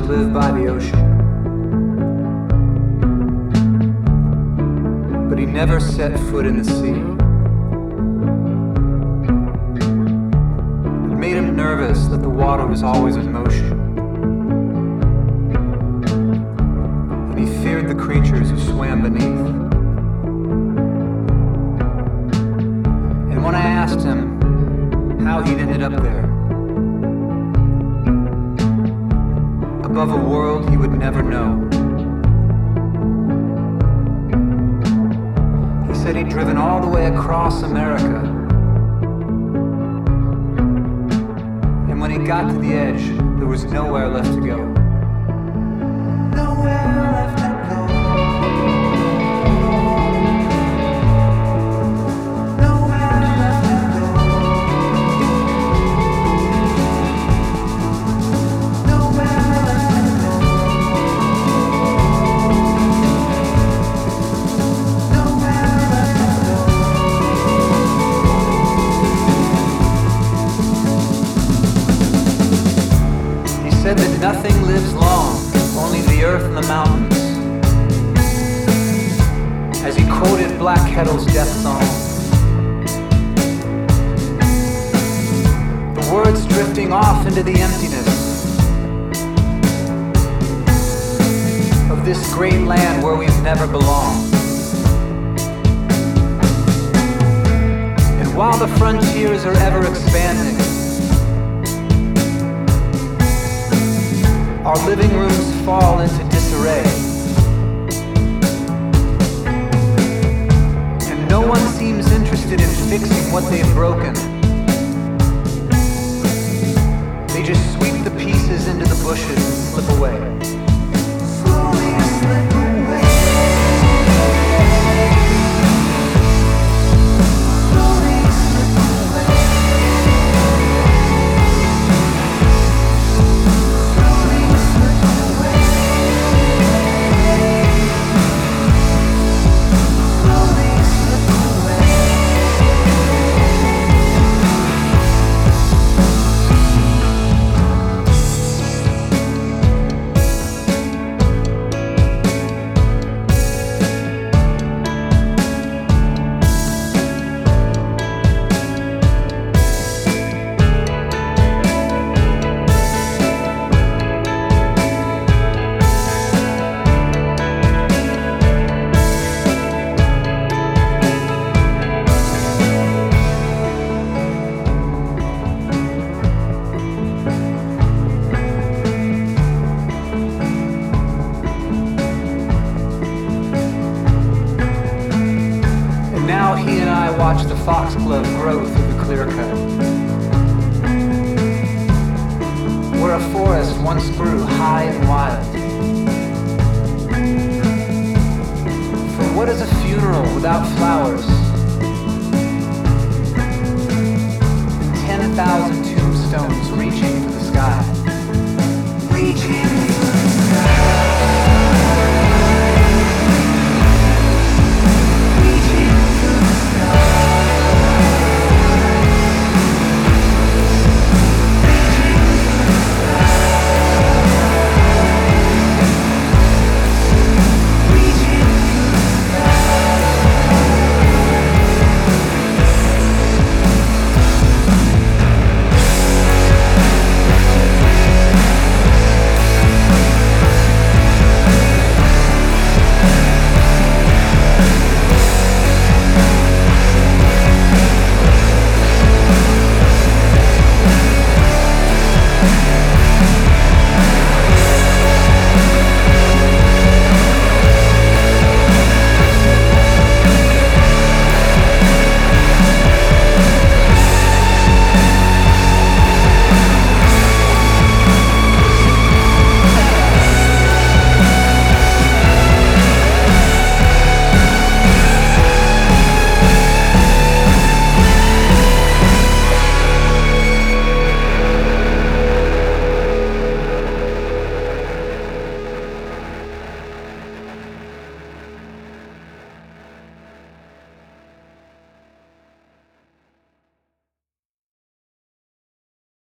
live by the ocean. But he never set foot in the sea. It made him nervous that the water was always in motion. And he feared the creatures who swam beneath. And when I asked him how he'd ended up there, above a world he would never know, he said he'd driven all the way across America, and when he got to the edge, there was nowhere left to go. Nowhere left to go. Nowhere left to go. Nowhere left to go. Nowhere left to go. He said that nothing lives long, only the earth and the mountains, as he quoted Black Kettle's death song. The words drifting off into the emptiness of this great land where we've never belonged. And while the frontiers are ever expanding, our living rooms fall into disarray, and no one seems interested in fixing what they've broken. They just sweep the pieces into the bushes and slip away. Slowly slip away. Slowly slip away. Slowly slip away. Slowly slip away. And now he and I watch the foxglove grow through the clear cut, where a forest once grew high and wild. For what is a funeral without flowers? And 10,000 tombstones reaching for the sky. Reaching